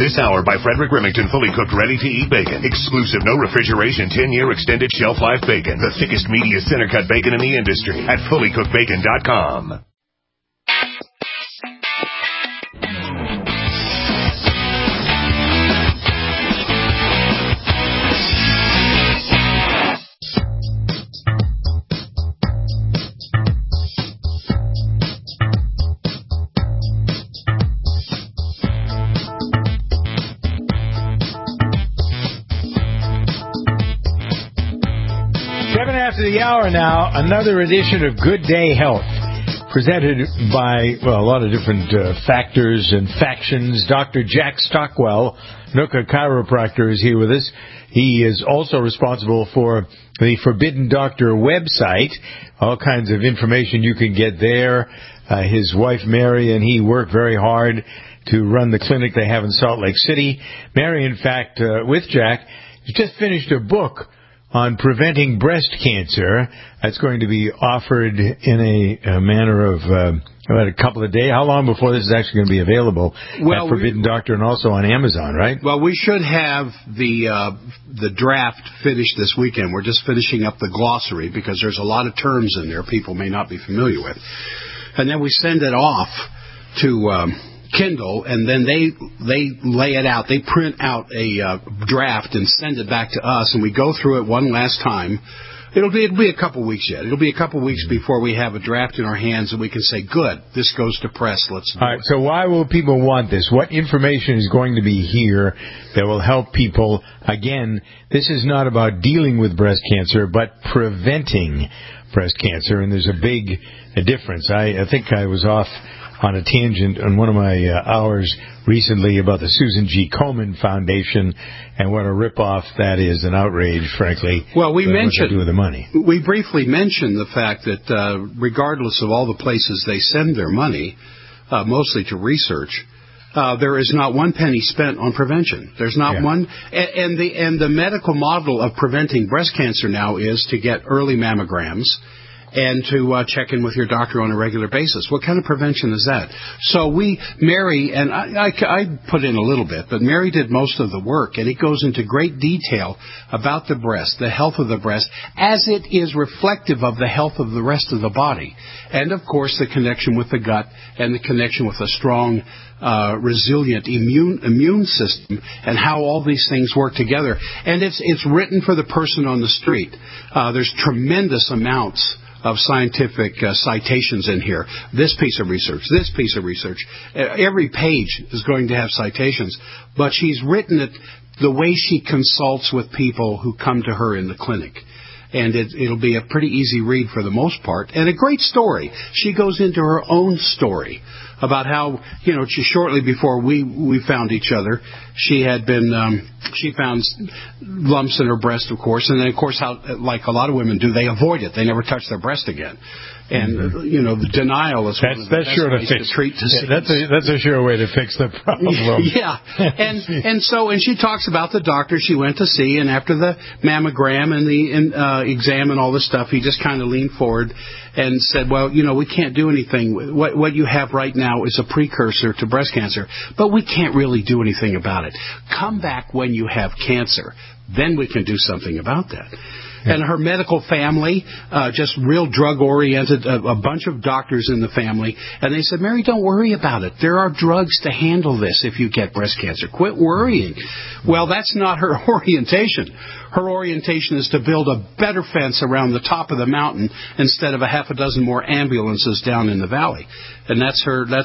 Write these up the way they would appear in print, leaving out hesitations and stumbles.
This hour by Frederick Remington, fully cooked, ready-to-eat bacon. Exclusive, no refrigeration, 10-year extended shelf life bacon. The thickest, meatiest, center-cut bacon in the industry at fullycookedbacon.com. After the hour now, another edition of Good Day Health, presented by, a lot of different factors and factions. Dr. Jack Stockwell, Nooka Chiropractor, is here with us. He is also responsible for the Forbidden Doctor website. All kinds of information you can get there. His wife, Mary, and he work very hard to run the clinic they have in Salt Lake City. Mary, in fact, with Jack, has just finished a book on preventing breast cancer. That's going to be offered in a manner of about a couple of days. How long before this is actually going to be available at Forbidden Doctor and also on Amazon, right? Well, we should have the draft finished this weekend. We're just finishing up the glossary because there's a lot of terms in there people may not be familiar with. And then we send it off to Kindle, and then they lay it out. They print out a draft and send it back to us, and we go through it one last time. It'll be a couple weeks yet. It'll be a couple weeks before we have a draft in our hands and we can say, good, this goes to press. Let's do it. All right, so why will people want this? What information is going to be here that will help people? Again, this is not about dealing with breast cancer, but preventing breast cancer, and there's a big difference. I think I was off on a tangent on one of my hours recently about the Susan G. Komen Foundation and what a ripoff that is, an outrage, frankly. Well, we mentioned what they do with the money. We briefly mentioned the fact that regardless of all the places they send their money, mostly to research, there is not one penny spent on prevention. There's not one, and the medical model of preventing breast cancer now is to get early mammograms and to check in with your doctor on a regular basis. What kind of prevention is that? So Mary, and I put in a little bit, but Mary did most of the work, and it goes into great detail about the breast, the health of the breast, as it is reflective of the health of the rest of the body. And, of course, the connection with the gut and the connection with a strong, resilient immune system and how all these things work together. And it's written for the person on the street. There's tremendous amounts of scientific citations in here. This piece of research, this piece of research. Every page is going to have citations, but she's written it the way she consults with people who come to her in the clinic. And it'll be a pretty easy read for the most part, and a great story. She goes into her own story about how, shortly before we found each other, she had been, she found lumps in her breast, of course, and then, of course, how, like a lot of women do, they avoid it. They never touch their breast again. And, the denial is one of the best ways to treat disease. That's a sure way to fix the problem. Yeah. And she talks about the doctor she went to see, and after the mammogram and the exam and all this stuff, he just kind of leaned forward and said, well, we can't do anything. What you have right now is a precursor to breast cancer, but we can't really do anything about it. Come back when you have cancer. Then we can do something about that. And her medical family, just real drug-oriented, a bunch of doctors in the family. And they said, Mary, don't worry about it. There are drugs to handle this if you get breast cancer. Quit worrying. Well, that's not her orientation. Her orientation is to build a better fence around the top of the mountain instead of a half a dozen more ambulances down in the valley. And that's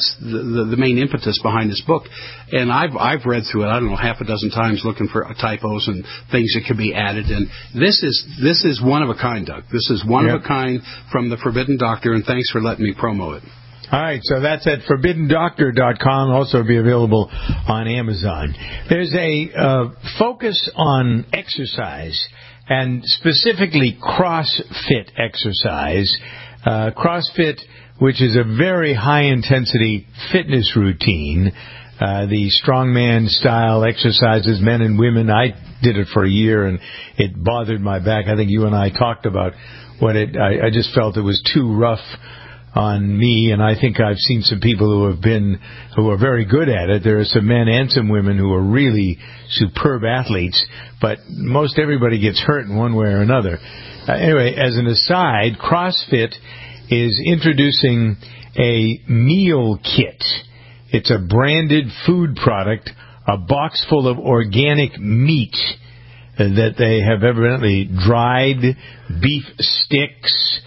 the main impetus behind this book. And I've read through it, I don't know, half a dozen times looking for typos and things that could be added. And this is one of a kind, Doug. This is one of a kind from the Forbidden Doctor, and thanks for letting me promo it. All right, so that's at ForbiddenDoctor.com, also be available on Amazon. There's a focus on exercise, and specifically CrossFit exercise. CrossFit, which is a very high-intensity fitness routine, the strongman style exercises, men and women. I did it for a year, and it bothered my back. I think you and I talked about I just felt it was too rough on me, and I think I've seen some people who are very good at it. There are some men and some women who are really superb athletes, but most everybody gets hurt in one way or another. Anyway, as an aside, CrossFit is introducing a meal kit. It's a branded food product, a box full of organic meat that they have evidently dried beef sticks,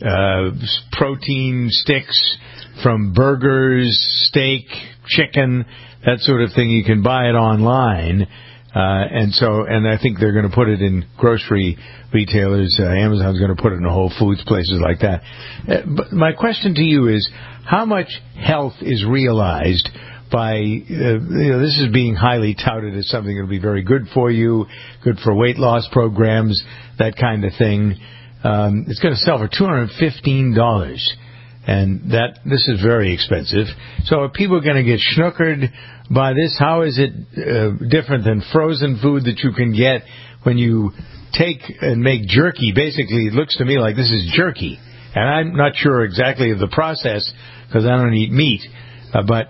protein sticks from burgers, steak, chicken, that sort of thing. You can buy it online. And I think they're going to put it in grocery retailers. Amazon's going to put it in Whole Foods, places like that. But my question to you is, how much health is realized by, this is being highly touted as something that will be very good for you, good for weight loss programs, that kind of thing. It's going to sell for $215. And this is very expensive. So are people going to get snookered by this? How is it different than frozen food that you can get when you take and make jerky? Basically, it looks to me like this is jerky. And I'm not sure exactly of the process because I don't eat meat. But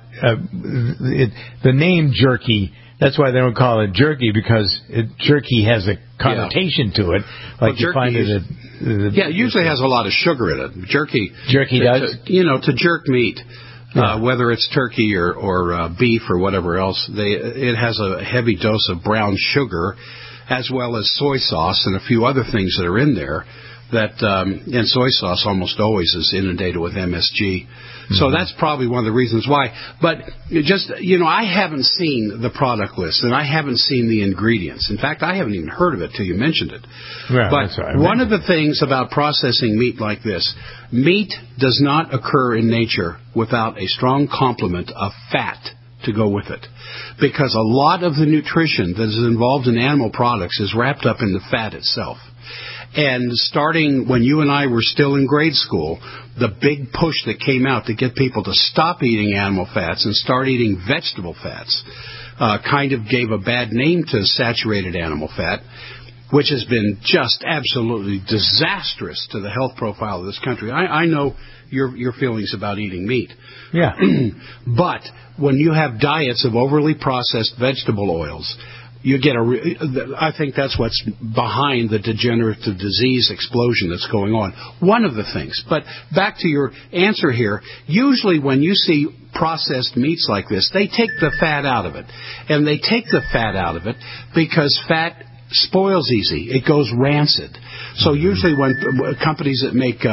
the name jerky, that's why they don't call it jerky, because jerky has a connotation to it. Like you find it it usually has a lot of sugar in it. Jerky does? To jerk meat, whether it's turkey or beef or whatever else, it has a heavy dose of brown sugar, as well as soy sauce and a few other things that are in there. And soy sauce almost always is inundated with MSG. So that's probably one of the reasons why. But I haven't seen the product list, and I haven't seen the ingredients. In fact, I haven't even heard of it till you mentioned it. Yeah, but one of the things about processing meat like this, meat does not occur in nature without a strong complement of fat to go with it. Because a lot of the nutrition that is involved in animal products is wrapped up in the fat itself. And starting when you and I were still in grade school, the big push that came out to get people to stop eating animal fats and start eating vegetable fats kind of gave a bad name to saturated animal fat, which has been just absolutely disastrous to the health profile of this country. I know your feelings about eating meat. Yeah. But when you have diets of overly processed vegetable oils, you get I think that's what's behind the degenerative disease explosion that's going on. One of the things. But back to your answer here, usually when you see processed meats like this, they take the fat out of it. And they take the fat out of it because fat spoils easy. It goes rancid. So usually when companies that make...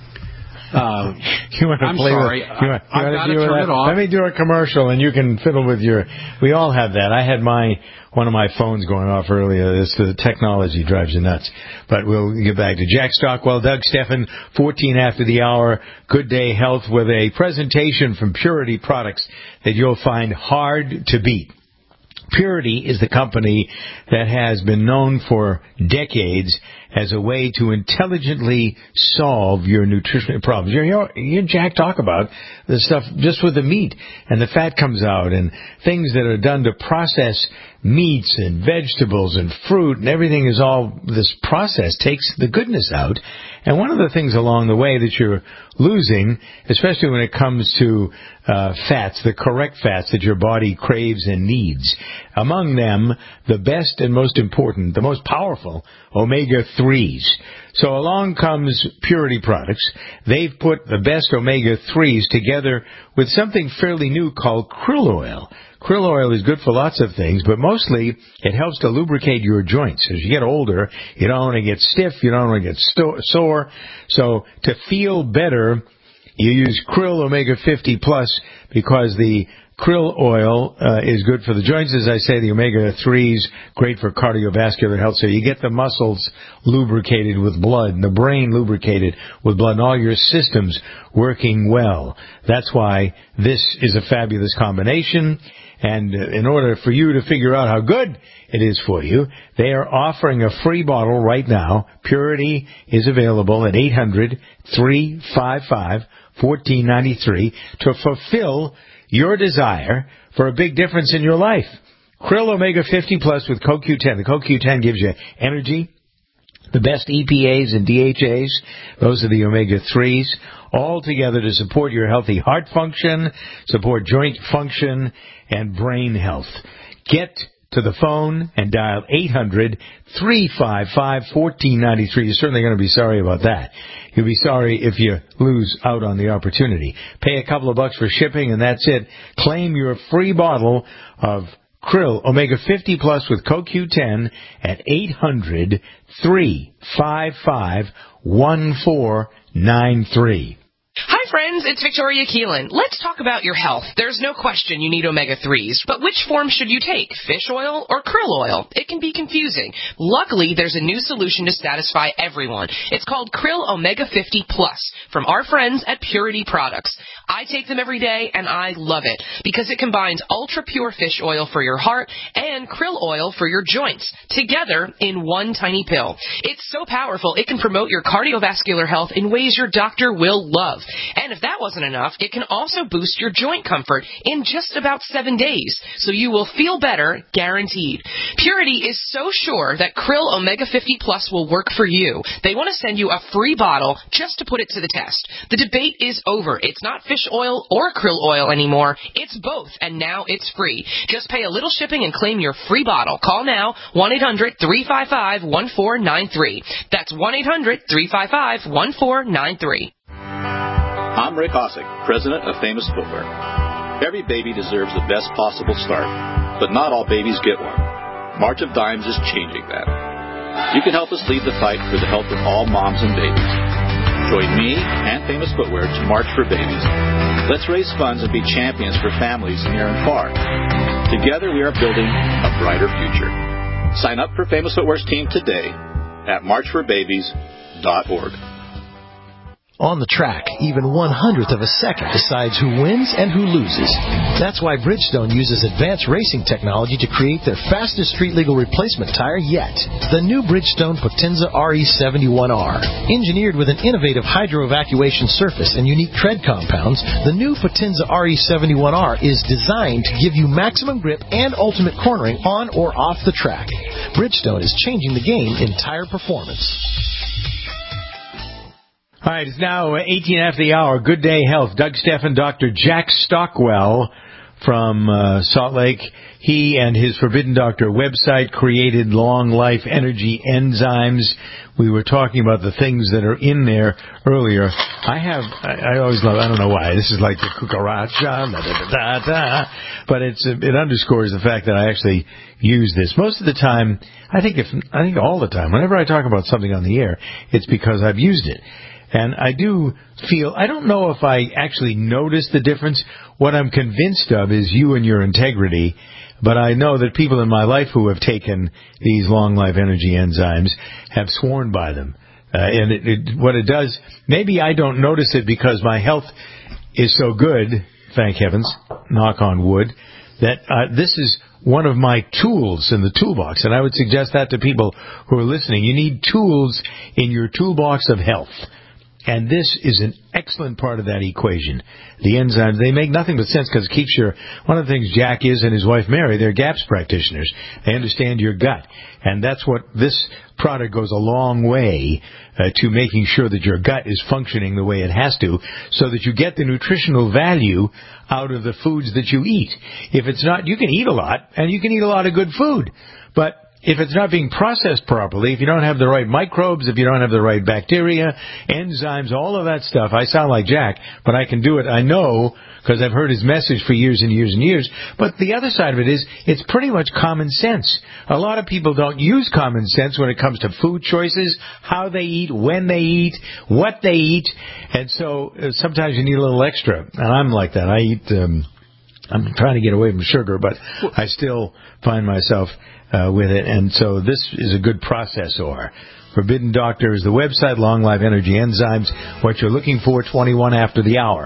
you want to I'm play sorry. I've got to turn it off. Let me do a commercial, and you can fiddle with your... We all have that. I had one of my phones going off earlier. The technology drives you nuts. But we'll get back to Jack Stockwell, Doug Steffen, 14 after the hour. Good Day Health with a presentation from Purity Products that you'll find hard to beat. Purity is the company that has been known for decades as a way to intelligently solve your nutritional problems. You Jack, talk about the stuff just with the meat, and the fat comes out, and things that are done to process meats and vegetables and fruit and everything is all, this process takes the goodness out. And one of the things along the way that you're losing, especially when it comes to fats, the correct fats that your body craves and needs, among them, the best and most important, the most powerful, omega-3s. So along comes Purity Products. They've put the best omega-3s together with something fairly new called krill oil. Krill oil is good for lots of things, but mostly it helps to lubricate your joints. As you get older, you don't want to get stiff, you don't want to get sore. So to feel better, you use Krill Omega 50 Plus because the krill oil is good for the joints. As I say, the omega-3s, great for cardiovascular health. So you get the muscles lubricated with blood and the brain lubricated with blood and all your systems working well. That's why this is a fabulous combination. And in order for you to figure out how good it is for you, they are offering a free bottle right now. Purity is available at 800-355-1493 to fulfill your desire for a big difference in your life. Krill Omega 50 Plus with CoQ10. The CoQ10 gives you energy, The best EPAs and DHAs, those are the omega-3s, all together to support your healthy heart function, support joint function, and brain health. Get to the phone and dial 800-355-1493. You're certainly going to be sorry about that. You'll be sorry if you lose out on the opportunity. Pay a couple of bucks for shipping, and that's it. Claim your free bottle of Krill Omega 50 Plus with CoQ10 at 800-355-1493. Hi friends, it's Victoria Keelan. Let's talk about your health. There's no question you need omega-3s, but which form should you take, fish oil or krill oil? It can be confusing. Luckily, there's a new solution to satisfy everyone. It's called Krill Omega 50 Plus from our friends at Purity Products. I take them every day, and I love it because it combines ultra-pure fish oil for your heart and krill oil for your joints, together in one tiny pill. It's so powerful, it can promote your cardiovascular health in ways your doctor will love. And if that wasn't enough, it can also boost your joint comfort in just about 7 days, so you will feel better, guaranteed. Purity is so sure that Krill Omega 50 Plus will work for you. They want to send you a free bottle just to put it to the test. The debate is over. It's not fish oil or krill oil anymore. It's both, and now it's free. Just pay a little shipping and claim your free bottle. Call now, 1-800-355-1493. That's 1-800-355-1493. I'm Rick Osick, president of Famous Footwear. Every baby deserves the best possible start, but not all babies get one. March of Dimes is changing that. You can help us lead the fight for the health of all moms and babies. Join me and Famous Footwear to March for Babies. Let's raise funds and be champions for families near and far. Together we are building a brighter future. Sign up for Famous Footwear's team today at marchforbabies.org. On the track, even 1/100th of a second decides who wins and who loses. That's why Bridgestone uses advanced racing technology to create their fastest street-legal replacement tire yet. The new Bridgestone Potenza RE71R. Engineered with an innovative hydro-evacuation surface and unique tread compounds, the new Potenza RE71R is designed to give you maximum grip and ultimate cornering on or off the track. Bridgestone is changing the game in tire performance. All right, it's now 18 after the hour. Good Day Health. Doug Steffen, Dr. Jack Stockwell from Salt Lake. He and his Forbidden Doctor website created Long Life Energy Enzymes. We were talking about the things that are in there earlier. I always love, I don't know why, this is like the cucaracha, but it underscores the fact that I actually use this. Most of the time, I think all the time, whenever I talk about something on the air, it's because I've used it. And I do feel, I don't know if I actually notice the difference. What I'm convinced of is you and your integrity, but I know that people in my life who have taken these Long Life Energy Enzymes have sworn by them. And what it does, maybe I don't notice it because my health is so good, thank heavens, knock on wood, that this is one of my tools in the toolbox. And I would suggest that to people who are listening. You need tools in your toolbox of health. And this is an excellent part of that equation. The enzymes, they make nothing but sense because it keeps one of the things Jack is and his wife Mary, they're GAPS practitioners. They understand your gut. And that's what this product goes a long way to making sure that your gut is functioning the way it has to so that you get the nutritional value out of the foods that you eat. If it's not, you can eat a lot and you can eat a lot of good food. But if it's not being processed properly, if you don't have the right microbes, if you don't have the right bacteria, enzymes, all of that stuff, I sound like Jack, but I can do it. I know because I've heard his message for years and years and years. But the other side of it is it's pretty much common sense. A lot of people don't use common sense when it comes to food choices, how they eat, when they eat, what they eat. And so sometimes you need a little extra. And I'm like that. I eat, I'm trying to get away from sugar, but I still find myself with it, and so this is a good processor. Forbidden Doctor is the website, Long Life Energy Enzymes. What you're looking for, 21 after the hour.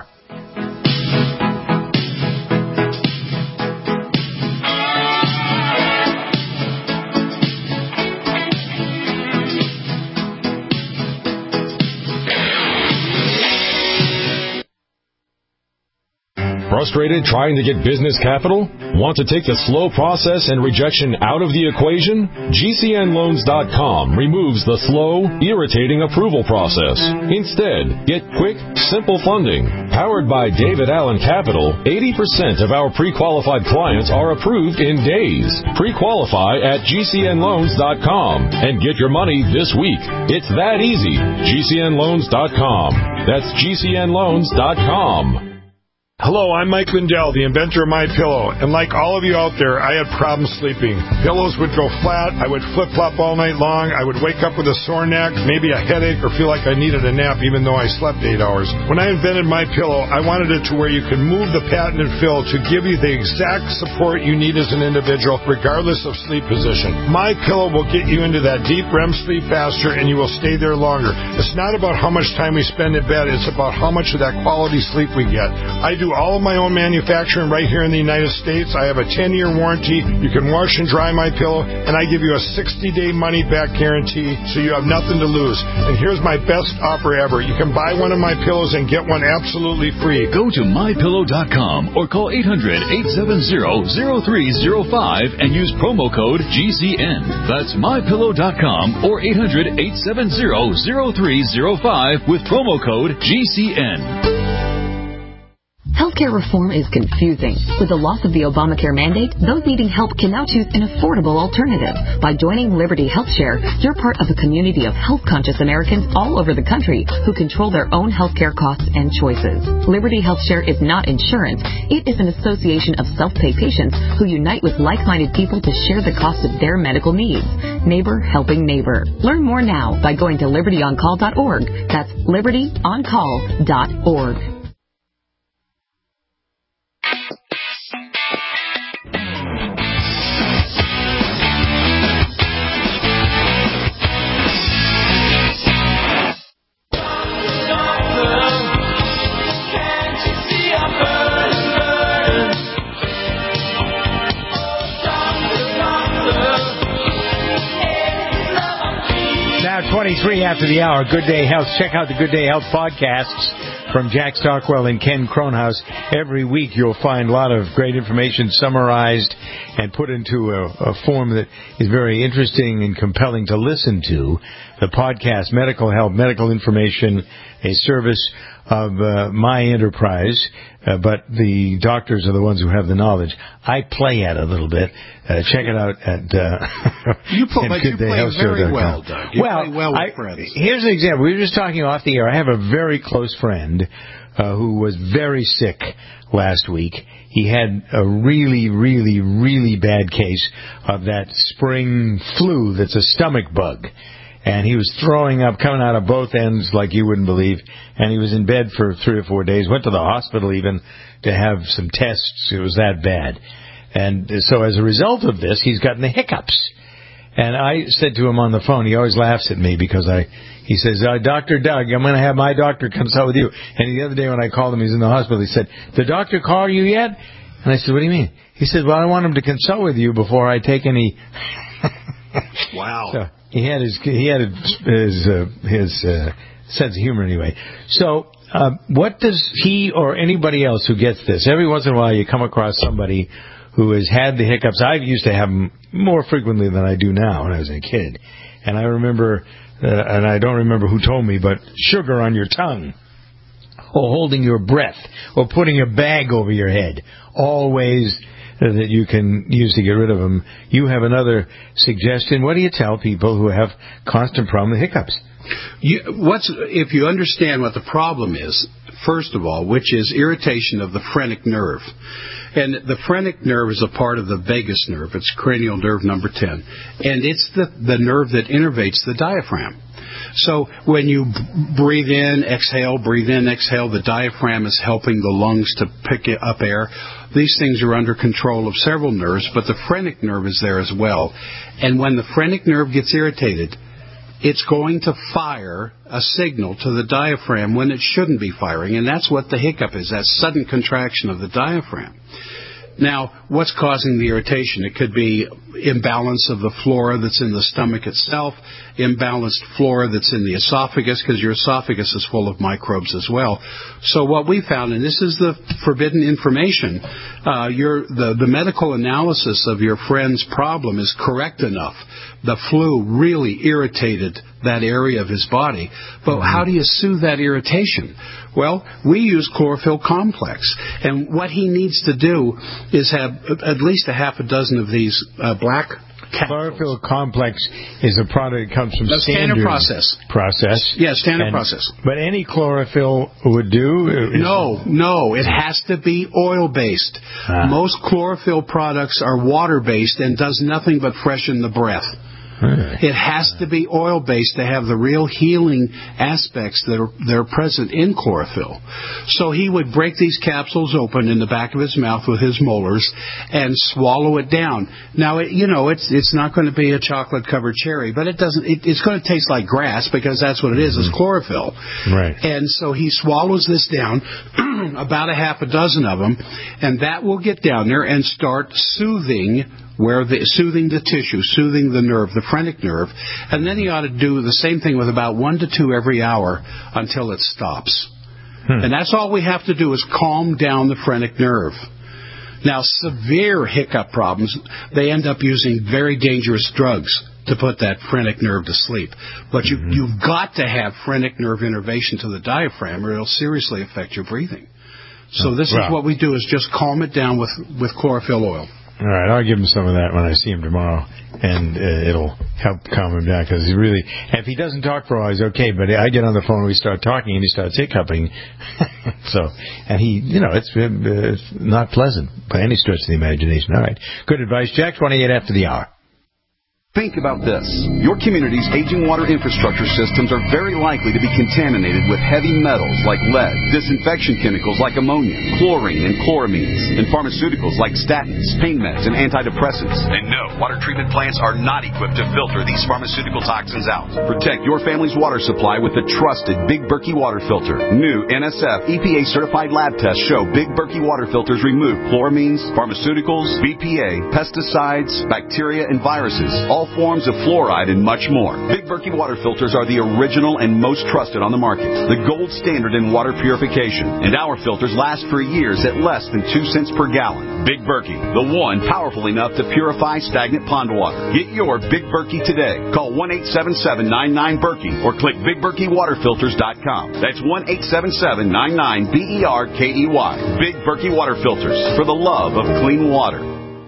Frustrated trying to get business capital? Want to take the slow process and rejection out of the equation? GCNLoans.com removes the slow, irritating approval process. Instead, get quick, simple funding. Powered by David Allen Capital, 80% of our pre-qualified clients are approved in days. Pre-qualify at GCNLoans.com and get your money this week. It's that easy. GCNLoans.com. That's GCNLoans.com. Hello, I'm Mike Lindell, the inventor of MyPillow, and like all of you out there, I had problems sleeping. Pillows would go flat, I would flip-flop all night long, I would wake up with a sore neck, maybe a headache, or feel like I needed a nap even though I slept 8 hours. When I invented MyPillow, I wanted it to where you could move the patented fill to give you the exact support you need as an individual, regardless of sleep position. MyPillow will get you into that deep REM sleep faster, and you will stay there longer. It's not about how much time we spend in bed, it's about how much of that quality sleep we get. I do all of my own manufacturing right here in the United States. I have a 10-year warranty. You can wash and dry my pillow, and I give you a 60-day money-back guarantee, so you have nothing to lose. And here's my best offer ever. You can buy one of my pillows and get one absolutely free. Go to MyPillow.com or call 800-870-0305 and use promo code GCN. That's MyPillow.com or 800-870-0305 with promo code GCN. Healthcare reform is confusing. With the loss of the Obamacare mandate, those needing help can now choose an affordable alternative. By joining Liberty HealthShare, you're part of a community of health-conscious Americans all over the country who control their own healthcare costs and choices. Liberty HealthShare is not insurance. It is an association of self-pay patients who unite with like-minded people to share the cost of their medical needs. Neighbor helping neighbor. Learn more now by going to libertyoncall.org. That's libertyoncall.org. Now 23 after the hour. Good Day Health. Check out the Good Day Health podcasts from Jack Stockwell and Ken Kronhaus. Every week you'll find a lot of great information summarized and put into a form that is very interesting and compelling to listen to. The podcast, Medical Help, Medical Information, a service of my enterprise, but the doctors are the ones who have the knowledge. I play at it a little bit. Check it out at you play very well, Doug. You play well with friends. Here's an example. We were just talking off the air. I have a very close friend who was very sick last week. He had a really, really, really bad case of that spring flu that's a stomach bug. And he was throwing up, coming out of both ends like you wouldn't believe. And he was in bed for 3 or 4 days, went to the hospital even to have some tests. It was that bad. And so as a result of this, he's gotten the hiccups. And I said to him on the phone, he always laughs at me because he says, Dr. Doug, I'm going to have my doctor consult with you. And the other day when I called him, he's in the hospital, he said, the doctor call you yet? And I said, what do you mean? He said, well, I want him to consult with you before I take any... Wow. So he had his sense of humor anyway. So what does he or anybody else who gets this? Every once in a while you come across somebody who has had the hiccups. I used to have them more frequently than I do now when I was a kid. And I remember, and I don't remember who told me, but sugar on your tongue, or holding your breath, or putting a bag over your head. All ways that you can use to get rid of them. You have another suggestion. What do you tell people who have constant problem with hiccups? If you understand what the problem is, first of all, which is irritation of the phrenic nerve. And the phrenic nerve is a part of the vagus nerve. It's cranial nerve number 10. And it's the nerve that innervates the diaphragm. So when you breathe in, exhale, the diaphragm is helping the lungs to pick up air. These things are under control of several nerves, but the phrenic nerve is there as well. And when the phrenic nerve gets irritated, it's going to fire a signal to the diaphragm when it shouldn't be firing, and that's what the hiccup is, that sudden contraction of the diaphragm. Now, what's causing the irritation? It could be imbalance of the flora that's in the stomach itself, imbalanced flora that's in the esophagus, because your esophagus is full of microbes as well. So what we found, and this is the forbidden information, the medical analysis of your friend's problem is correct enough. The flu really irritated that area of his body. But how do you soothe that irritation? Well, we use chlorophyll complex. And what he needs to do is have at least a half a dozen of these black capsules. Chlorophyll complex is a product that comes from standard process. Yeah, standard process. But any chlorophyll would do? No. It has to be oil-based. Most chlorophyll products are water-based and does nothing but freshen the breath. It has to be oil-based to have the real healing aspects that are present in chlorophyll. So he would break these capsules open in the back of his mouth with his molars and swallow it down. Now, it's not going to be a chocolate-covered cherry, but it's going to taste like grass because that's what it is. It's chlorophyll. Right. And so he swallows this down, about a half a dozen of them, and that will get down there and start soothing the tissue, soothing the nerve, the phrenic nerve, and then he ought to do the same thing with about 1 to 2 every hour until it stops. And that's all we have to do is calm down the phrenic nerve. Now, severe hiccup problems, they end up using very dangerous drugs to put that phrenic nerve to sleep. But you've got to have phrenic nerve innervation to the diaphragm or it'll seriously affect your breathing. So this is what we do, is just calm it down with chlorophyll oil. All right, I'll give him some of that when I see him tomorrow, and it'll help calm him down, because if he doesn't talk for a while, he's okay, but I get on the phone and we start talking, and he starts hiccuping. And it's not pleasant by any stretch of the imagination. All right, good advice, Jack. 28 after the hour. Think about this. Your community's aging water infrastructure systems are very likely to be contaminated with heavy metals like lead, disinfection chemicals like ammonia, chlorine and chloramines, and pharmaceuticals like statins, pain meds, and antidepressants. And no, water treatment plants are not equipped to filter these pharmaceutical toxins out. Protect your family's water supply with the trusted Big Berkey water filter. New NSF EPA-certified lab tests show Big Berkey water filters remove chloramines, pharmaceuticals, BPA, pesticides, bacteria, and viruses, all forms of fluoride, and much more. Big Berkey water filters are the original and most trusted on the market, the gold standard in water purification, and our filters last for years at less than 2 cents per gallon. Big Berkey, the one powerful enough to purify stagnant pond water. Get your Big Berkey today. Call 1-877-99-BERKEY or click BigBerkeyWaterFilters.com. That's 1-877-99-BERKEY. Big Berkey water filters, for the love of clean water.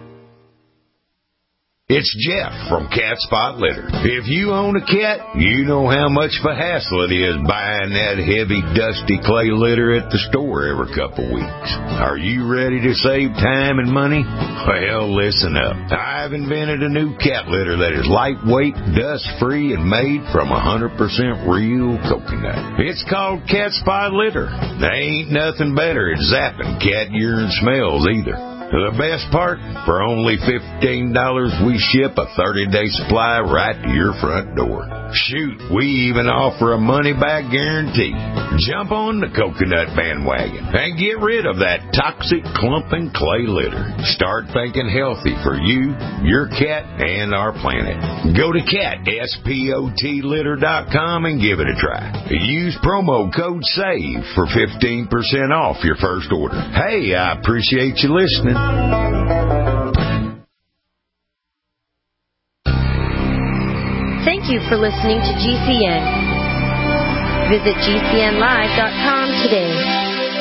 It's Jeff from Cat Spot Litter. If you own a cat, you know how much of a hassle it is buying that heavy, dusty clay litter at the store every couple weeks. Are you ready to save time and money? Well, listen up. I've invented a new cat litter that is lightweight, dust-free, and made from 100% real coconut. It's called Cat Spot Litter. There ain't nothing better at zapping cat urine smells either. The best part, for only $15, we ship a 30-day supply right to your front door. Shoot, we even offer a money-back guarantee. Jump on the coconut bandwagon and get rid of that toxic clumping clay litter. Start thinking healthy for you, your cat, and our planet. Go to catspotlitter.com and give it a try. Use promo code SAVE for 15% off your first order. Hey, I appreciate you listening. Thank you for listening to GCN. Visit GCNlive.com today.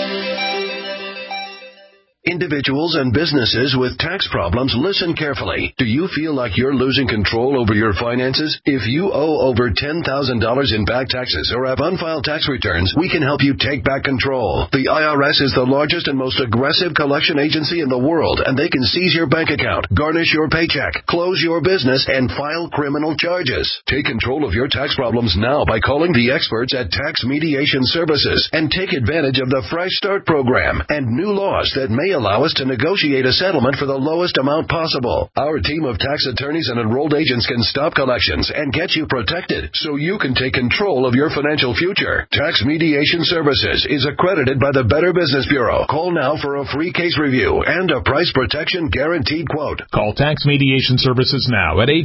Individuals and businesses with tax problems, listen carefully. Do you feel like you're losing control over your finances? If you owe over $10,000 in back taxes or have unfiled tax returns, we can help you take back control. The IRS is the largest and most aggressive collection agency in the world, and they can seize your bank account, garnish your paycheck, close your business, and file criminal charges. Take control of your tax problems now by calling the experts at Tax Mediation Services and take advantage of the Fresh Start program and new laws that may allow allow us to negotiate a settlement for the lowest amount possible. Our team of tax attorneys and enrolled agents can stop collections and get you protected so you can take control of your financial future. Tax Mediation Services is accredited by the Better Business Bureau. Call now for a free case review and a price protection guaranteed quote. Call Tax Mediation Services now at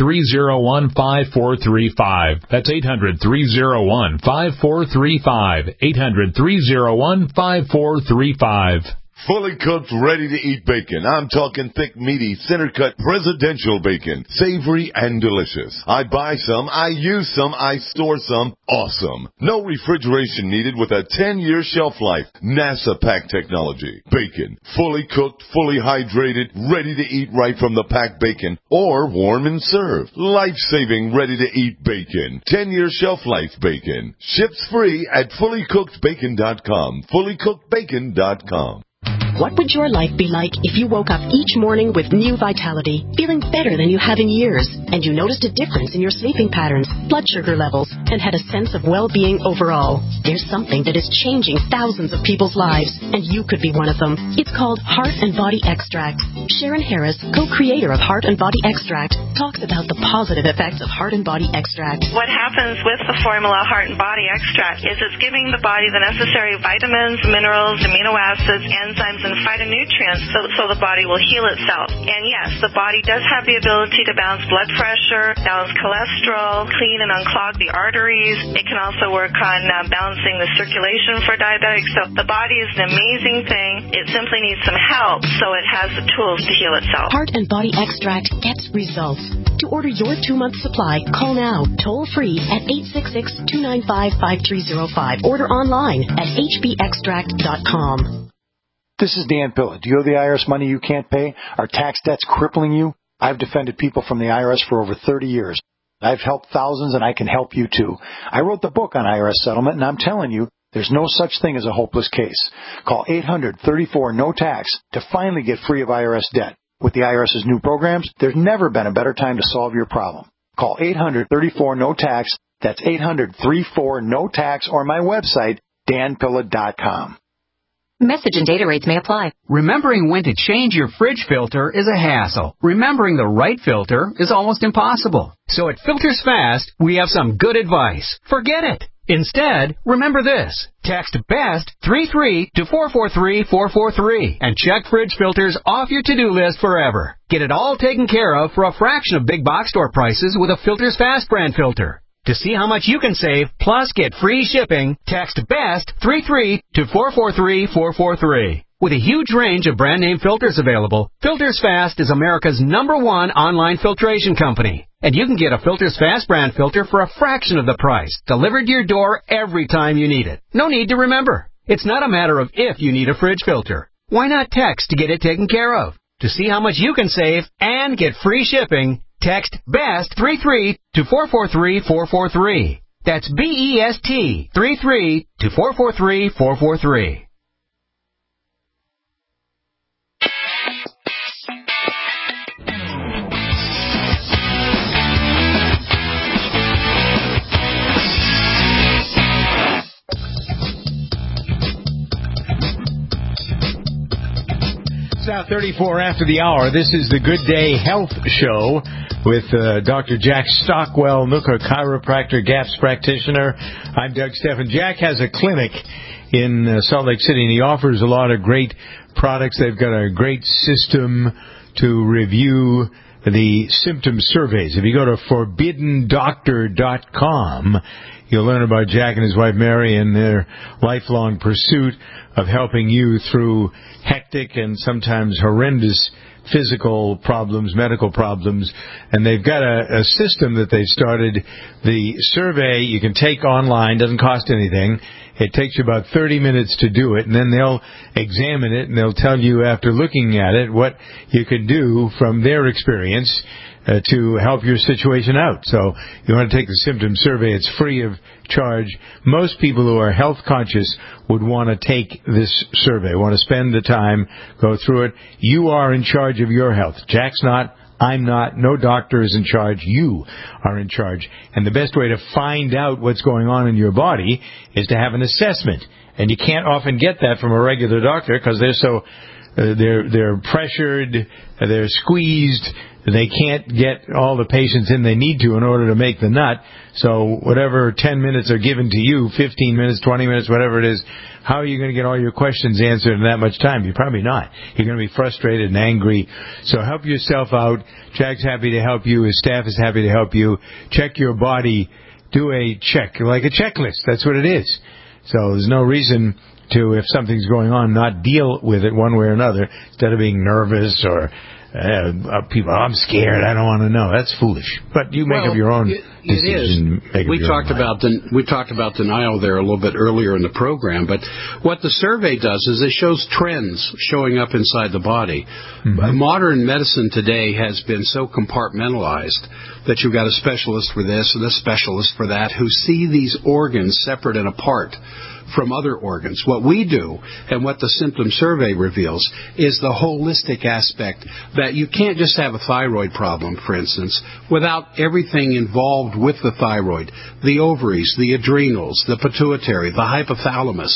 800-301-5435. That's 800-301-5435. 800-301-5435. Fully cooked, ready-to-eat bacon. I'm talking thick, meaty, center-cut presidential bacon. Savory and delicious. I buy some, I use some, I store some. Awesome. No refrigeration needed with a 10-year shelf life. NASA pack technology. Bacon. Fully cooked, fully hydrated, ready to eat right from the packed bacon. Or warm and served. Life-saving, ready-to-eat bacon. 10-year shelf life bacon. Ships free at fullycookedbacon.com. Fullycookedbacon.com. What would your life be like if you woke up each morning with new vitality, feeling better than you have in years, and you noticed a difference in your sleeping patterns, blood sugar levels, and had a sense of well-being overall? There's something that is changing thousands of people's lives, and you could be one of them. It's called Heart and Body Extract. Sharon Harris, co-creator of Heart and Body Extract, talks about the positive effects of Heart and Body Extract. What happens with the formula Heart and Body Extract is it's giving the body the necessary vitamins, minerals, amino acids, enzymes, and phytonutrients so the body will heal itself. And yes, the body does have the ability to balance blood pressure, balance cholesterol, clean and unclog the arteries. It can also work on balancing the circulation for diabetics. So the body is an amazing thing. It simply needs some help so it has the tools to heal itself. Heart and Body Extract gets results. To order your 2-month supply, call now, toll free at 866-295-5305. Order online at hbextract.com. This is Dan Pilla. Do you owe the IRS money you can't pay? Are tax debts crippling you? I've defended people from the IRS for over 30 years. I've helped thousands, and I can help you too. I wrote the book on IRS settlement, and I'm telling you, there's no such thing as a hopeless case. Call 800-34-NO-TAX to finally get free of IRS debt. With the IRS's new programs, there's never been a better time to solve your problem. Call 800-34-NO-TAX. That's 800-34-NO-TAX, or my website, danpilla.com. Message and data rates may apply. Remembering when to change your fridge filter is a hassle. Remembering the right filter is almost impossible. So at Filters Fast, we have some good advice. Forget it. Instead, remember this. Text BEST 33 to 443-443 and check fridge filters off your to-do list forever. Get it all taken care of for a fraction of big box store prices with a Filters Fast brand filter. To see how much you can save, plus get free shipping, text BEST 33 to 443-443. With a huge range of brand name filters available, Filters Fast is America's #1 online filtration company. And you can get a Filters Fast brand filter for a fraction of the price, delivered to your door every time you need it. No need to remember. It's not a matter of if you need a fridge filter. Why not text to get it taken care of? To see how much you can save and get free shipping, text BEST 33 to 443-443. That's BEST 33 to 443-443. Now 34 after the hour. This is the Good Day Health Show with Dr. Jack Stockwell, Nooker chiropractor, GAPS practitioner. I'm Doug Steffen. Jack has a clinic in Salt Lake City, and he offers a lot of great products. They've got a great system to review the symptom surveys. If you go to forbiddendoctor.com, you'll learn about Jack and his wife Mary and their lifelong pursuit of helping you through hectic and sometimes horrendous physical problems, medical problems. And they've got a system that they've started. The survey you can take online, doesn't cost anything. It takes you about 30 minutes to do it, and then they'll examine it, and they'll tell you after looking at it what you can do from their experience to help your situation out. So you want to take the symptom survey. It's free of charge. Most people who are health conscious would want to take this survey, want to spend the time, go through it. You are in charge of your health. Jack's not. I'm not. No doctor is in charge. You are in charge. And the best way to find out what's going on in your body is to have an assessment. And you can't often get that from a regular doctor because they're so they're pressured, they're squeezed. They can't get all the patients in they need to in order to make the nut. So whatever 10 minutes are given to you, 15 minutes, 20 minutes, whatever it is, how are you going to get all your questions answered in that much time? You're probably not. You're going to be frustrated and angry. So help yourself out. Jack's happy to help you. His staff is happy to help you. Check your body. Do a check, like a checklist. That's what it is. So there's no reason to, if something's going on, not deal with it one way or another instead of being nervous or people, I'm scared, I don't want to know. That's foolish. But you make up your own decision. We talked about denial there a little bit earlier in the program, but what the survey does is it shows trends showing up inside the body. Mm-hmm. Modern medicine today has been so compartmentalized that you've got a specialist for this and a specialist for that who see these organs separate and apart from other organs. What we do and what the symptom survey reveals is the holistic aspect that you can't just have a thyroid problem, for instance, without everything involved with the thyroid, the ovaries, the adrenals, the pituitary, the hypothalamus,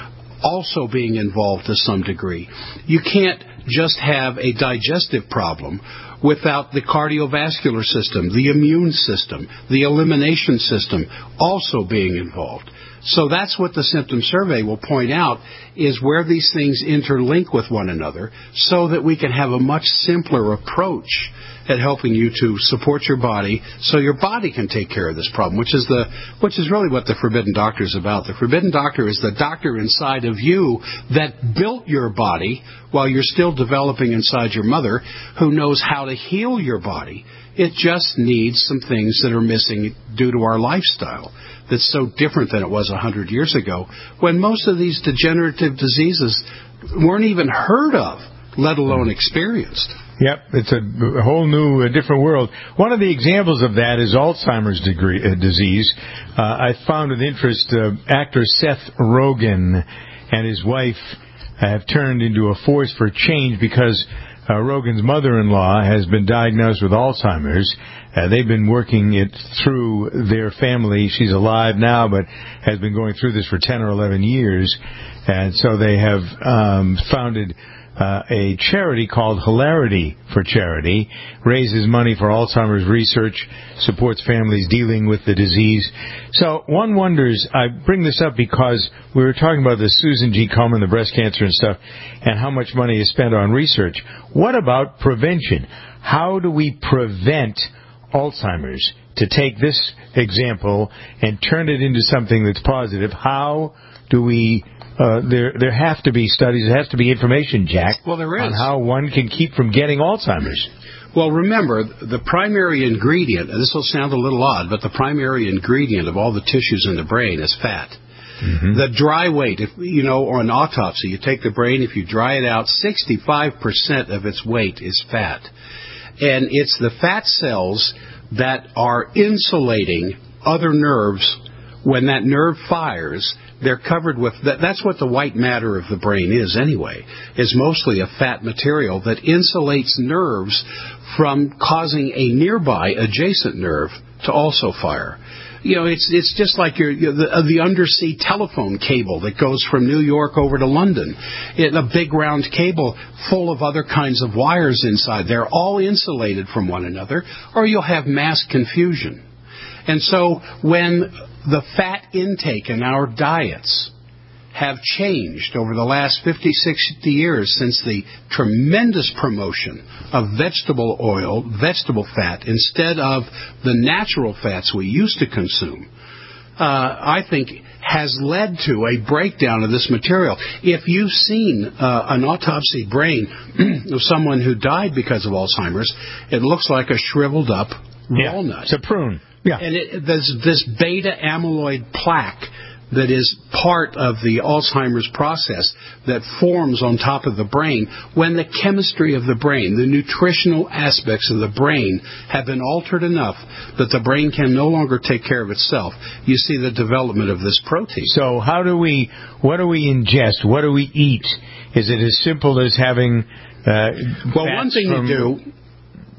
also being involved to some degree. You can't just have a digestive problem without the cardiovascular system, the immune system, the elimination system also being involved. So that's what the symptom survey will point out, is where these things interlink with one another so that we can have a much simpler approach at helping you to support your body so your body can take care of this problem, which is really what the Forbidden Doctor is about. The Forbidden Doctor is the doctor inside of you that built your body while you're still developing inside your mother, who knows how to heal your body. It just needs some things that are missing due to our lifestyle that's so different than it was 100 years ago, when most of these degenerative diseases weren't even heard of, let alone experienced. Yep, it's a whole new, different world. One of the examples of that is Alzheimer's disease. I found with interest actor Seth Rogen and his wife have turned into a force for change because Rogen's mother-in-law has been diagnosed with Alzheimer's. They've been working it through their family. She's alive now, but has been going through this for 10 or 11 years. And so they have founded a charity called Hilarity for Charity, raises money for Alzheimer's research, supports families dealing with the disease. So one wonders, I bring this up because we were talking about the Susan G. Komen, the breast cancer and stuff, and how much money is spent on research. What about prevention? How do we prevent Alzheimer's? To take this example and turn it into something that's positive, how do we... There have to be studies, there has to be information, Jack, on how one can keep from getting Alzheimer's. Well, remember, the primary ingredient, and this will sound a little odd, but the primary ingredient of all the tissues in the brain is fat. Mm-hmm. The dry weight, on autopsy, you take the brain, if you dry it out, 65% of its weight is fat. And it's the fat cells that are insulating other nerves. When that nerve fires, they're covered with... That's what the white matter of the brain is anyway, is mostly a fat material that insulates nerves from causing a nearby adjacent nerve to also fire. It's just like the undersea telephone cable that goes from New York over to London. A big round cable full of other kinds of wires inside. They're all insulated from one another, or you'll have mass confusion. And so when the fat intake in our diets have changed over the last 50, 60 years since the tremendous promotion of vegetable oil, vegetable fat, instead of the natural fats we used to consume, I think has led to a breakdown of this material. If you've seen an autopsy brain of someone who died because of Alzheimer's, it looks like a shriveled up walnut. It's a prune. Yeah. And there's this beta amyloid plaque that is part of the Alzheimer's process that forms on top of the brain when the chemistry of the brain, the nutritional aspects of the brain have been altered enough that the brain can no longer take care of itself. You see the development of this protein. So what do we ingest? What do we eat? Is it as simple as having one thing you do...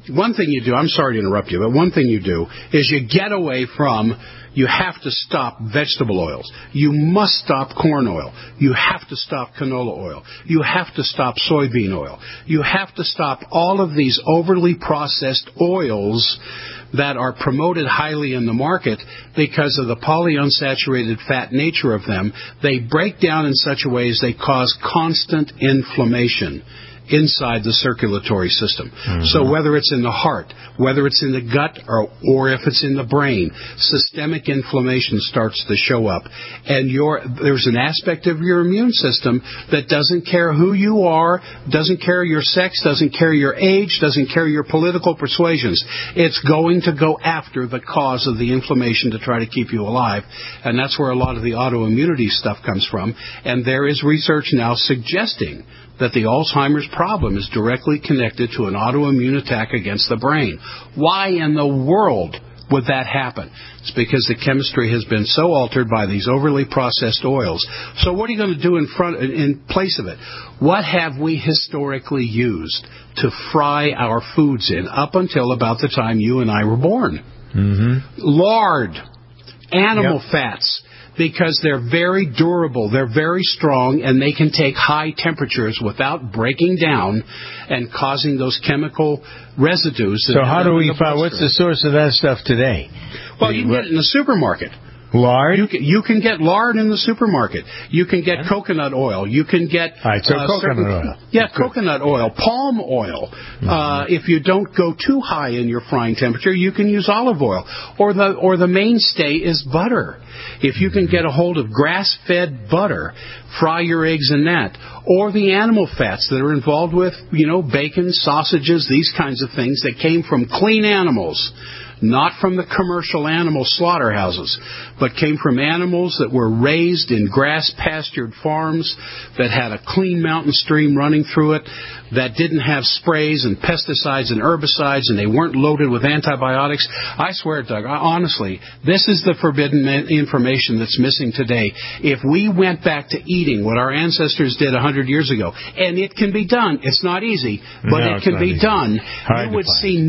one thing you do, I'm sorry to interrupt you, but one thing you do is you get away from, you have to stop vegetable oils. You must stop corn oil. You have to stop canola oil. You have to stop soybean oil. You have to stop all of these overly processed oils that are promoted highly in the market because of the polyunsaturated fat nature of them. They break down in such a way as they cause constant inflammation inside the circulatory system. Mm-hmm. So whether it's in the heart, whether it's in the gut, or if it's in the brain, systemic inflammation starts to show up. And there's an aspect of your immune system that doesn't care who you are, doesn't care your sex, doesn't care your age, doesn't care your political persuasions. It's going to go after the cause of the inflammation to try to keep you alive. And that's where a lot of the autoimmunity stuff comes from. And there is research now suggesting that the Alzheimer's problem is directly connected to an autoimmune attack against the brain. Why in the world would that happen? It's because the chemistry has been so altered by these overly processed oils. So what are you going to do in place of it? What have we historically used to fry our foods in up until about the time you and I were born? Mm-hmm. Lard, animal fats. Because they're very durable, they're very strong, and they can take high temperatures without breaking down and causing those chemical residues. So how do we find, what's the source of that stuff today? Well, you can get it in the supermarket. Lard? You can get lard in the supermarket. You can get coconut oil. You can get... All right, so coconut oil. Yeah, coconut oil. Palm oil. Mm-hmm. If you don't go too high in your frying temperature, you can use olive oil. Or the mainstay is butter. If you can get a hold of grass-fed butter, fry your eggs in that. Or the animal fats that are involved with, bacon, sausages, these kinds of things that came from clean animals. Not from the commercial animal slaughterhouses, but came from animals that were raised in grass-pastured farms that had a clean mountain stream running through it, that didn't have sprays and pesticides and herbicides, and they weren't loaded with antibiotics. I swear, Doug, honestly, this is the forbidden information that's missing today. If we went back to eating what our ancestors did 100 years ago, and it can be done, it's not easy, but it can be done, you would see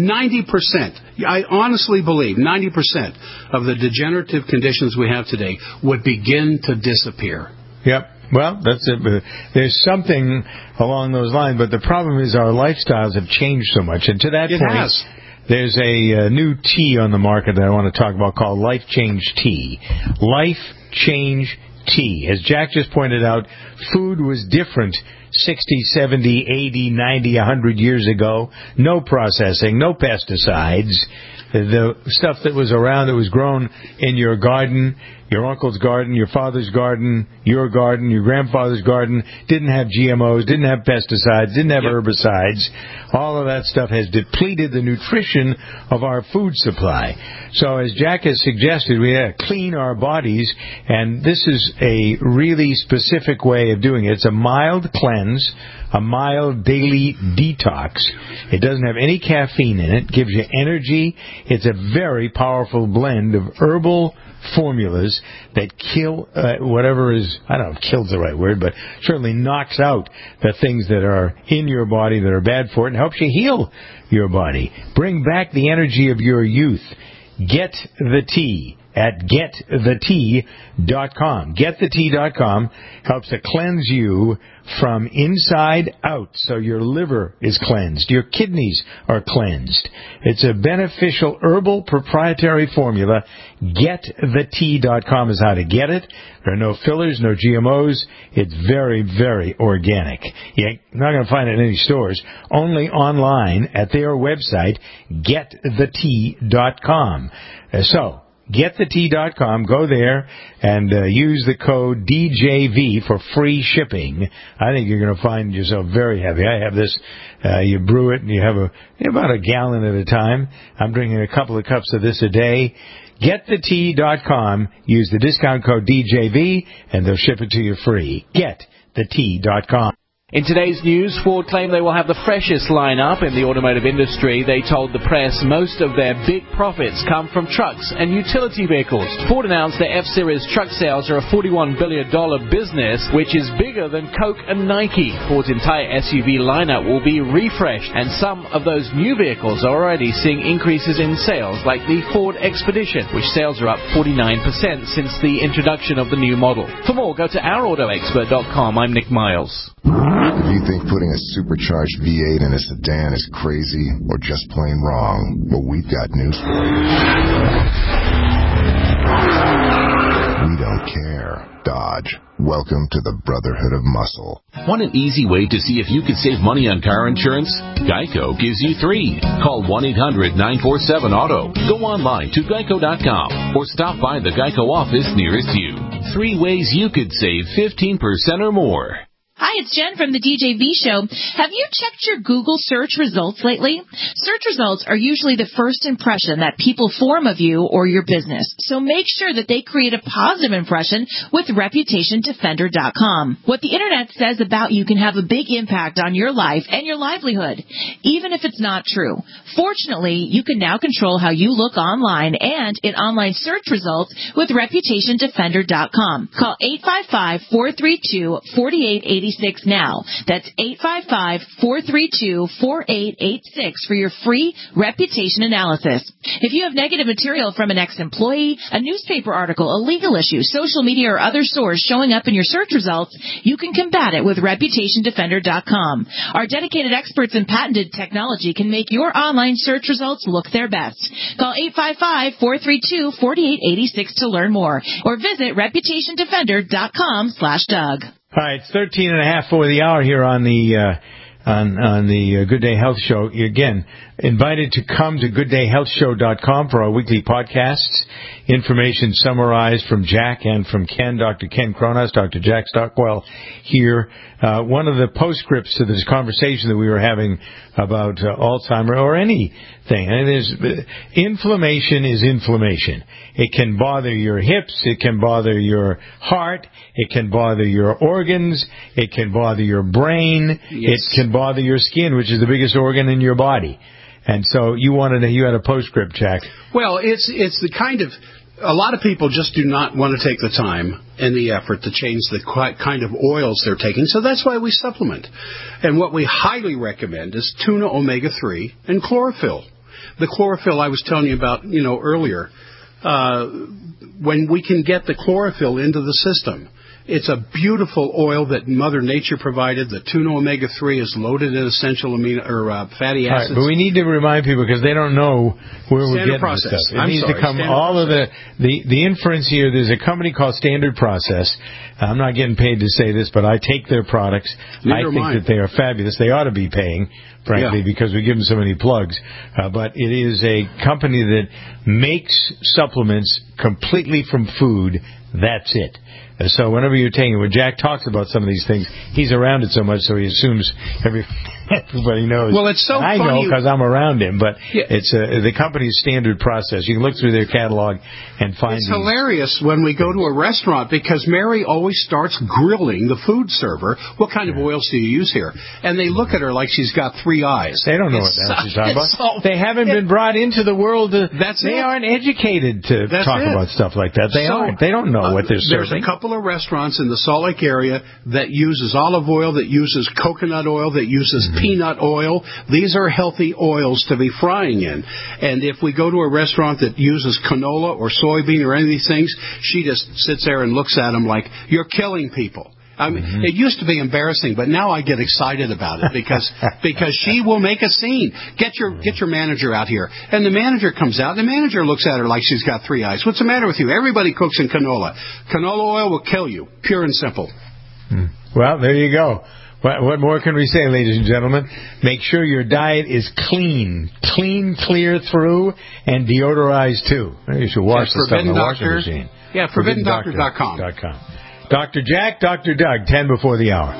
90%, I honestly believe 90% of the degenerative conditions we have today would begin to disappear. Yep. Well, that's it. There's something along those lines, but the problem is our lifestyles have changed so much. And to that point, there's a new tea on the market that I want to talk about called Life Change Tea. Life Change Tea. As Jack just pointed out, food was different 60, 70, 80, 90, 100 years ago. No processing, no pesticides. The stuff that was around that was grown in your garden, your uncle's garden, your father's garden, your grandfather's garden, didn't have GMOs, didn't have pesticides, didn't have herbicides. All of that stuff has depleted the nutrition of our food supply. So as Jack has suggested, we have to clean our bodies, and this is a really specific way of doing it. It's a mild cleanse, a mild daily detox. It doesn't have any caffeine in it. It gives you energy. It's a very powerful blend of herbal formulas that kill whatever is, I don't know if kill's the right word, but certainly knocks out the things that are in your body that are bad for it and helps you heal your body. Bring back the energy of your youth. Get the tea at getthetea.com. Getthetea.com helps to cleanse you from inside out, so your liver is cleansed, your kidneys are cleansed. It's a beneficial herbal proprietary formula. Getthetea.com is how to get it. There are no fillers, no GMOs. It's very, very organic. You're not going to find it in any stores. Only online at their website, getthetea.com. So, getthetea.com. Go there and use the code DJV for free shipping. I think you're going to find yourself very happy. I have this. You brew it and you have about a gallon at a time. I'm drinking a couple of cups of this a day. Getthetea.com. Use the discount code DJV and they'll ship it to you free. Getthetea.com. In today's news, Ford claim they will have the freshest lineup in the automotive industry. They told the press most of their big profits come from trucks and utility vehicles. Ford announced their F-Series truck sales are a $41 billion business, which is bigger than Coke and Nike. Ford's entire SUV lineup will be refreshed, and some of those new vehicles are already seeing increases in sales, like the Ford Expedition, which sales are up 49% since the introduction of the new model. For more, go to ourautoexpert.com. I'm Nick Miles. If you think putting a supercharged V8 in a sedan is crazy or just plain wrong, well, we've got news for you. We don't care. Dodge. Welcome to the Brotherhood of Muscle. Want an easy way to see if you can save money on car insurance? Geico gives you 3. Call 1-800-947-AUTO. Go online to geico.com or stop by the Geico office nearest you. 3 ways you could save 15% or more. Hi, it's Jen from the DJV Show. Have you checked your Google search results lately? Search results are usually the first impression that people form of you or your business. So make sure that they create a positive impression with ReputationDefender.com. What the Internet says about you can have a big impact on your life and your livelihood, even if it's not true. Fortunately, you can now control how you look online and in online search results with ReputationDefender.com. Call 855-432-4886 now. That's 855-432-4886 for your free reputation analysis. If you have negative material from an ex-employee, a newspaper article, a legal issue, social media, or other source showing up in your search results, you can combat it with ReputationDefender.com. Our dedicated experts in patented technology can make your online search results look their best. Call 855-432-4886 to learn more, or visit ReputationDefender.com/Doug. All right, it's 13.5 for the hour here on the Good Day Health Show. You're again invited to come to GoodDayHealthShow.com for our weekly podcasts. Information summarized from Jack and from Ken, Dr. Ken Kronos, Dr. Jack Stockwell here. One of the postscripts to this conversation that we were having about Alzheimer or anything. And inflammation is inflammation. It can bother your hips. It can bother your heart. It can bother your organs. It can bother your brain. Yes. It can bother your skin, which is the biggest organ in your body. And so you had a postscript, Jack. Well, it's the kind of, a lot of people just do not want to take the time and the effort to change the kind of oils they're taking, so that's why we supplement. And what we highly recommend is tuna omega-3 and chlorophyll. The chlorophyll I was telling you about, earlier, when we can get the chlorophyll into the system, it's a beautiful oil that Mother Nature provided. The tuna omega-3 is loaded in essential fatty acids. Right, but we need to remind people because they don't know where we're getting this stuff. It needs to come the inference here. There's a company called Standard Process. I'm not getting paid to say this, but I take their products. I think that they are fabulous. They ought to be paying, frankly, because we give them so many plugs. But it is a company that makes supplements completely from food. That's it. So whenever you're taking it, when Jack talks about some of these things, he's around it so much, so he assumes everybody knows. Well, it's so funny. I know because I'm around him, but it's the company's Standard Process. You can look through their catalog and find It's hilarious when we go to a restaurant because Mary always starts grilling the food server. What kind of oils do you use here? And they look at her like she's got 3 eyes. They don't know what she's talking about. They haven't been brought into the world. They aren't educated to talk about stuff like that. They aren't. They don't know what they're serving. There's a couple of restaurants in the Salt Lake area that uses olive oil, that uses coconut oil, that uses peanut oil. These are healthy oils to be frying in. And if we go to a restaurant that uses canola or soybean or any of these things, she just sits there and looks at them like, you're killing people. I mean, it used to be embarrassing, but now I get excited about it because she will make a scene. Get your manager out here. And the manager comes out, and the manager looks at her like she's got 3 eyes. What's the matter with you? Everybody cooks in canola. Canola oil will kill you, pure and simple. Well, there you go. What more can we say, ladies and gentlemen? Make sure your diet is clean, clear through, and deodorized too. You should wash the stuff in the washing machine. Yeah, ForbiddinDoctor.com. Dr. Jack, Dr. Doug, 10 before the hour.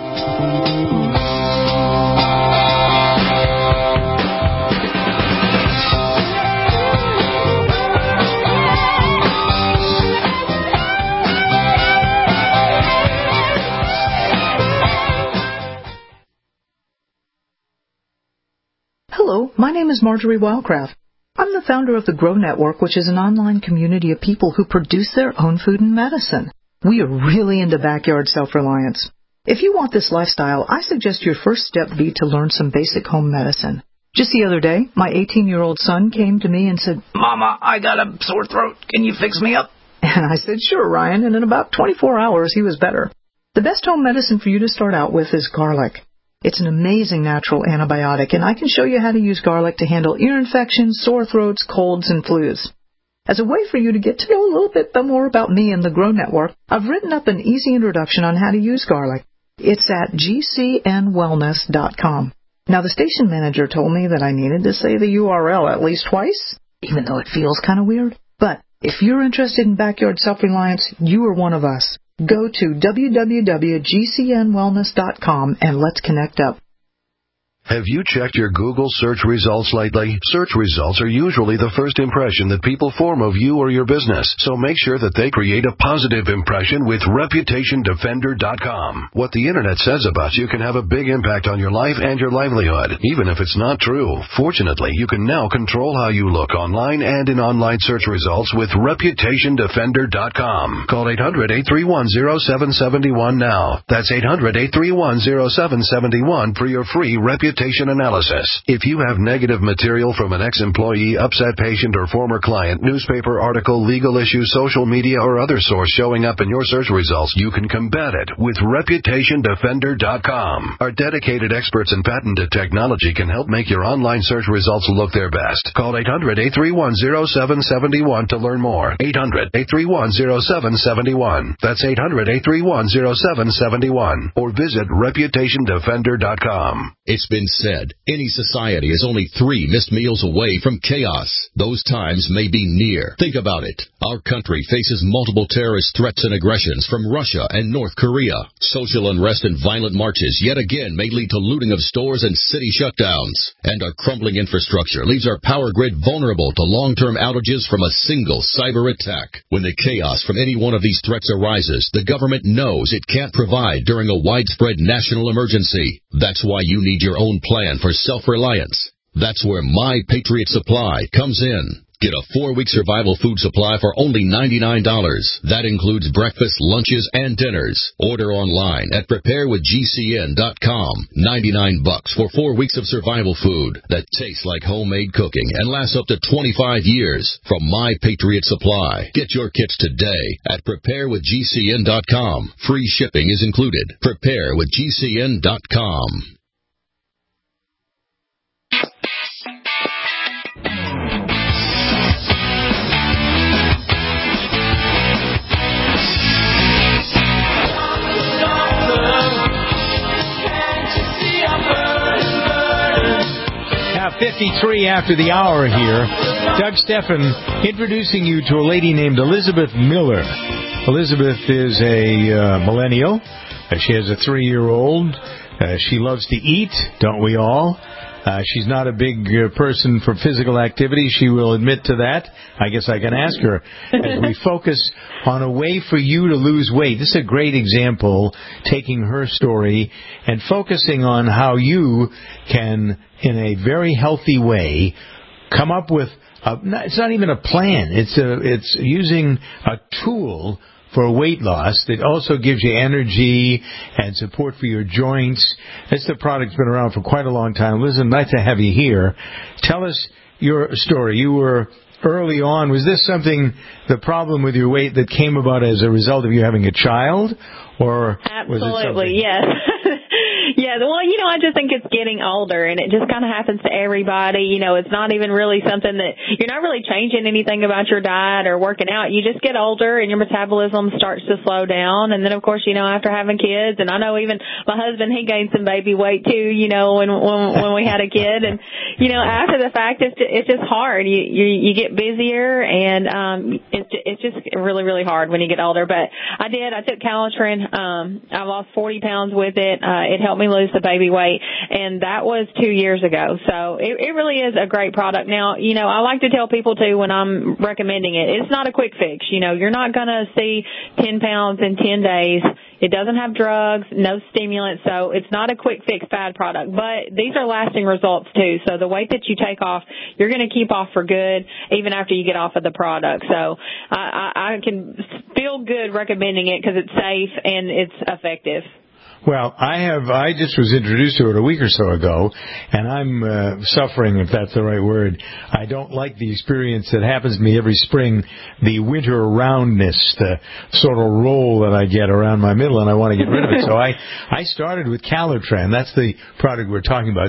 is Marjorie Wildcraft. I'm the founder of the Grow Network, which is an online community of people who produce their own food and medicine. We are really into backyard self-reliance. If you want this lifestyle, I suggest your first step be to learn some basic home medicine. Just the other day, my 18-year-old son came to me and said, "Mama, I got a sore throat. Can you fix me up?" And I said, "Sure, Ryan," and in about 24 hours, he was better. The best home medicine for you to start out with is garlic. It's an amazing natural antibiotic, and I can show you how to use garlic to handle ear infections, sore throats, colds, and flus. As a way for you to get to know a little bit more about me and the Grow Network, I've written up an easy introduction on how to use garlic. It's at gcnwellness.com. Now, the station manager told me that I needed to say the URL at least twice, even though it feels kind of weird. But if you're interested in backyard self-reliance, you are one of us. Go to www.gcnwellness.com and let's connect up. Have you checked your Google search results lately? Search results are usually the first impression that people form of you or your business, so make sure that they create a positive impression with ReputationDefender.com. What the Internet says about you can have a big impact on your life and your livelihood, even if it's not true. Fortunately, you can now control how you look online and in online search results with ReputationDefender.com. Call 800-831-0771 now. That's 800-831-0771 for your free reputation analysis. If you have negative material from an ex-employee, upset patient, or former client, newspaper article, legal issue, social media, or other source showing up in your search results, you can combat it with ReputationDefender.com. Our dedicated experts in patented technology can help make your online search results look their best. Call 800-831-0771 to learn more. 800-831-0771. That's 800-831-0771. Or visit ReputationDefender.com. It's been said, any society is only 3 missed meals away from chaos. Those times may be near. Think about it. Our country faces multiple terrorist threats and aggressions from Russia and North Korea. Social unrest and violent marches yet again may lead to looting of stores and city shutdowns. And our crumbling infrastructure leaves our power grid vulnerable to long-term outages from a single cyber attack. When the chaos from any one of these threats arises, the government knows it can't provide during a widespread national emergency. That's why you need your own plan for self-reliance. That's where My Patriot Supply comes in. Get a 4-week survival food supply for only $99. That includes breakfast, lunches, and dinners. Order online at preparewithgcn.com. $99 for 4 weeks of survival food that tastes like homemade cooking and lasts up to 25 years from My Patriot Supply. Get your kits today at preparewithgcn.com. Free shipping is included. Preparewithgcn.com. Now, 53 after the hour here. Doug Steffen introducing you to a lady named Elizabeth Miller. Elizabeth is a millennial. She has a 3-year-old. She loves to eat, don't we all? She's not a big person for physical activity. She will admit to that. I guess I can ask her. As we focus on a way for you to lose weight. This is a great example, taking her story and focusing on how you can, in a very healthy way, come up with it's not even a plan. It's using a tool for weight loss that also gives you energy and support for your joints. This product's been around for quite a long time. Listen, nice to have you here. Tell us your story. You were early on. Was this something, the problem with your weight, that came about as a result of you having a child? Or was it something? Absolutely, yes. Yeah, well, I just think it's getting older, and it just kind of happens to everybody. It's not even really something that you're not really changing anything about your diet or working out. You just get older, and your metabolism starts to slow down. And then, of course, after having kids, and I know even my husband, he gained some baby weight too. When we had a kid, and after the fact, it's just hard. You get busier, and it's just really, really hard when you get older. But I took Calitrin. I lost 40 pounds with it. It helped me lose the baby weight, and that was 2 years ago. So it really is a great product. Now, I like to tell people too when I'm recommending it, it's not a quick fix. You're not going to see 10 pounds in 10 days. It doesn't have drugs, no stimulants, so it's not a quick fix fad product. But these are lasting results too. So the weight that you take off, you're going to keep off for good even after you get off of the product. So I can feel good recommending it because it's safe and it's effective. Well, I just was introduced to it a week or so ago, and I'm suffering, if that's the right word. I don't like the experience that happens to me every spring, the winter roundness, the sort of roll that I get around my middle, and I want to get rid of it. So I started with Calotren. That's the product we're talking about,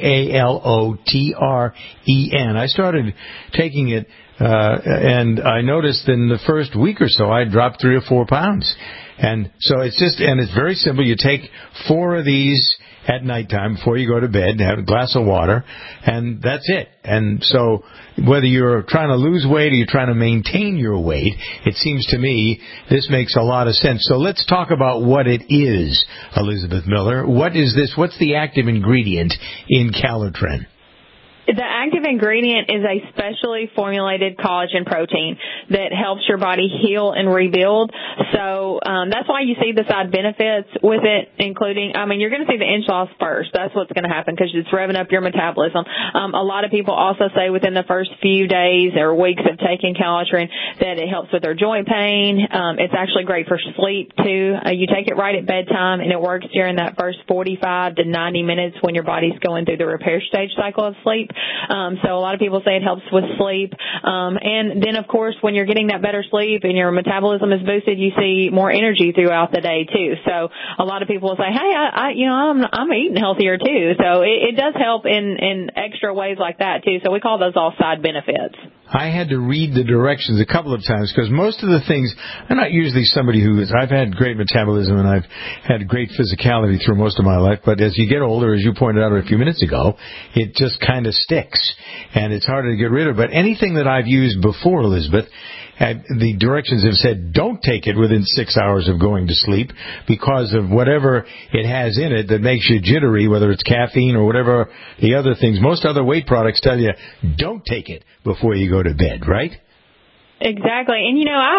Calotren. I started taking it, and I noticed in the first week or so I dropped 3 or 4 pounds. And so it's very simple. You take 4 of these at nighttime before you go to bed, have a glass of water, and that's it. And so whether you're trying to lose weight or you're trying to maintain your weight, it seems to me this makes a lot of sense. So let's talk about what it is, Elizabeth Miller. What is this? What's the active ingredient in Calotren? The active ingredient is a specially formulated collagen protein that helps your body heal and rebuild. So that's why you see the side benefits with it, including, you're going to see the inch loss first. That's what's going to happen because it's revving up your metabolism. A lot of people also say within the first few days or weeks of taking Calotren that it helps with their joint pain. It's actually great for sleep, too. You take it right at bedtime, and it works during that first 45 to 90 minutes when your body's going through the repair stage cycle of sleep. So a lot of people say it helps with sleep. And then, of course, when you're getting that better sleep and your metabolism is boosted, you see more energy throughout the day, too. So a lot of people will say, hey, I'm eating healthier, too. So it does help in extra ways like that, too. So we call those all side benefits. I had to read the directions a couple of times because most of the things, I'm not usually somebody I've had great metabolism and I've had great physicality through most of my life, but as you get older, as you pointed out a few minutes ago, it just kind of sticks and it's harder to get rid of. But anything that I've used before, Elizabeth, the directions have said don't take it within 6 hours of going to sleep because of whatever it has in it that makes you jittery, whether it's caffeine or whatever the other things. Most other weight products tell you don't take it before you go to bed, right? Exactly. And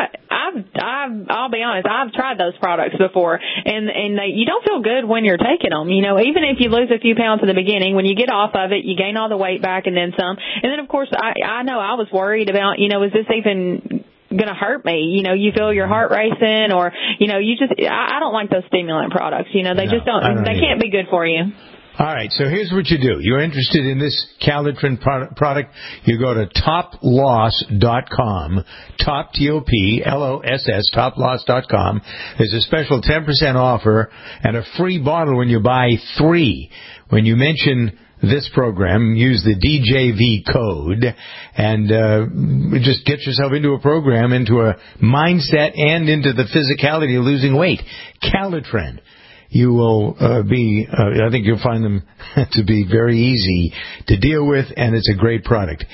I'll be honest, I've tried those products before and you don't feel good when you're taking them. Even if you lose a few pounds in the beginning, when you get off of it, you gain all the weight back and then some. And then of course I know I was worried about, is this even going to hurt me? You feel your heart racing or, I don't like those stimulant products. They just don't they can't be good for you. All right, so here's what you do. You're interested in this Calotren product, you go to toploss.com, T-O-P-L-O-S-S, toploss.com. There's a special 10% offer and a free bottle when you buy 3. When you mention this program, use the DJV code, and just get yourself into a program, into a mindset, and into the physicality of losing weight. Calotren. You will I think you'll find them to be very easy to deal with, and it's a great product.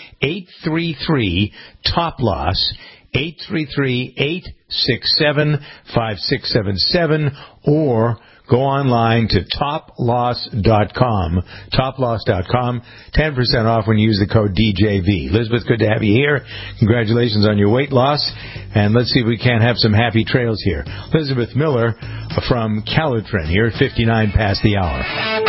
833-TOP-LOSS, 833-867-5677, or go online to toploss.com, toploss.com, 10% off when you use the code DJV. Elizabeth, good to have you here. Congratulations on your weight loss, and let's see if we can't have some happy trails here. Elizabeth Miller from Calotren here at 59 past the hour.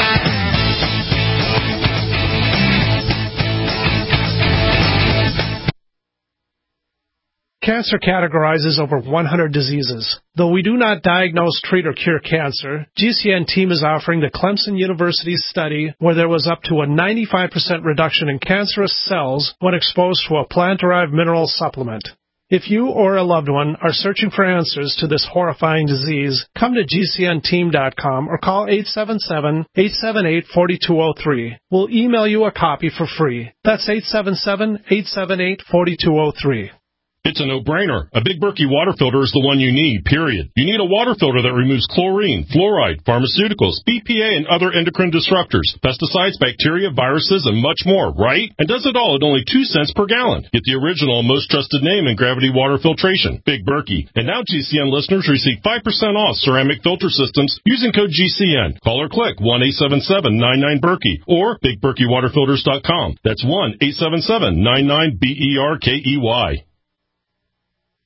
Cancer categorizes over 100 diseases. Though we do not diagnose, treat, or cure cancer, GCN team is offering the Clemson University study where there was up to a 95% reduction in cancerous cells when exposed to a plant-derived mineral supplement. If you or a loved one are searching for answers to this horrifying disease, come to GCNteam.com or call 877-878-4203. We'll email you a copy for free. That's 877-878-4203. It's a no-brainer. A Big Berkey water filter is the one you need, period. You need a water filter that removes chlorine, fluoride, pharmaceuticals, BPA, and other endocrine disruptors, pesticides, bacteria, viruses, and much more, right? And does it all at only 2 cents per gallon. Get the original, most trusted name in gravity water filtration, Big Berkey. And now GCN listeners receive 5% off ceramic filter systems using code GCN. Call or click 1-877-99-BERKEY or BigBerkeyWaterFilters.com. That's 1-877-99-BERKEY.